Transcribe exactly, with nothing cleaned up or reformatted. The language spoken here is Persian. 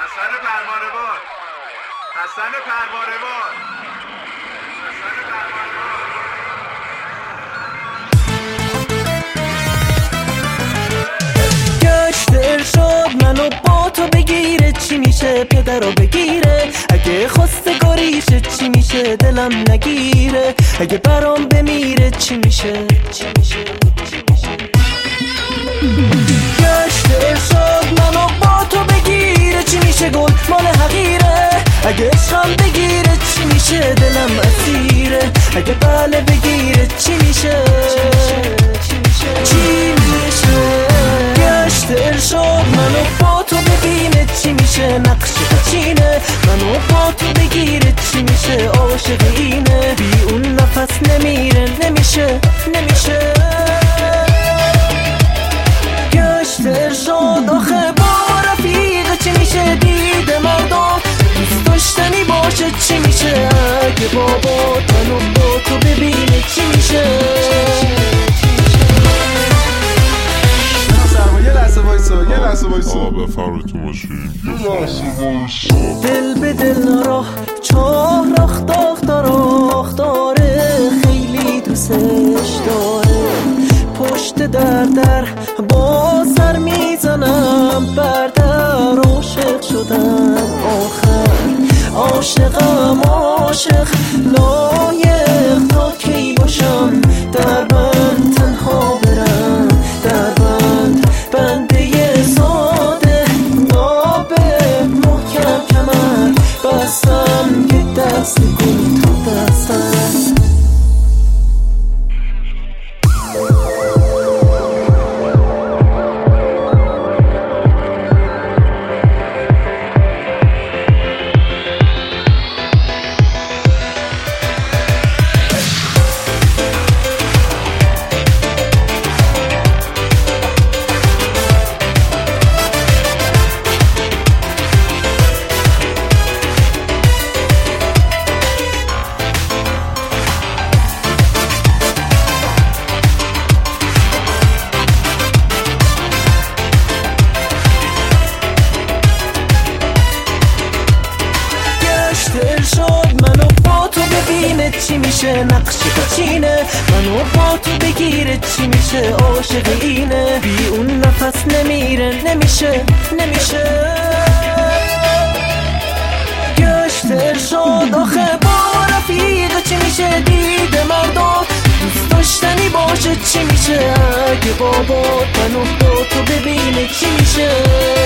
حسن پروانه‌بان حسن پروانه‌بان حسن پروانه‌بان گشت ارشاد منو با تو بگیره چی میشه پدرو بگیره اگه خواسته گریشه چی میشه دلم نگیره اگه برام بمیره چی میشه چی میشه گشت ارشاد منو با تو بگیره چی میشه گل مال حقیره اگه عشقم بگیره چی میشه دلم اسیره اگه بله بگیره چی میشه چی میشه چی میشه گشت ارشاد منو با تو ببینه چی میشه نقش قچینه منو با تو بگیره چی میشه عاشق اینه بی اون نفس نمیره نمیشه نمیشه گشت ارشاد آخه با رفیق چی میشه دیده مردم دوست داشتنی باشه چی میشه اگه بابا منو با تو ببینه چی میشه یه لحظه وایسا یه لحظه وایسا آقا بفرمایید ماشین دل به دل راه چاه رخ داخت داره خیلی دوستش داره پشت در در با سر میزنم بر در عاشق شدم آخر عاشقم عاشق لایق تا کی باشم در بند تنها برم در بند بنده ساده نابه محکم کمر بستم که دست کن تا دستم ارشاد منو با تو ببینه چی میشه نقش قچینه منو با تو بگیره چی میشه عاشق اینه بی اون نفس نمیره نمیشه نمیشه گشت ارشاد آخه با رفیق چی میشه دیده مردم دوست داشتنی باشه چی میشه اگه بابا منو با تو ببینه چی میشه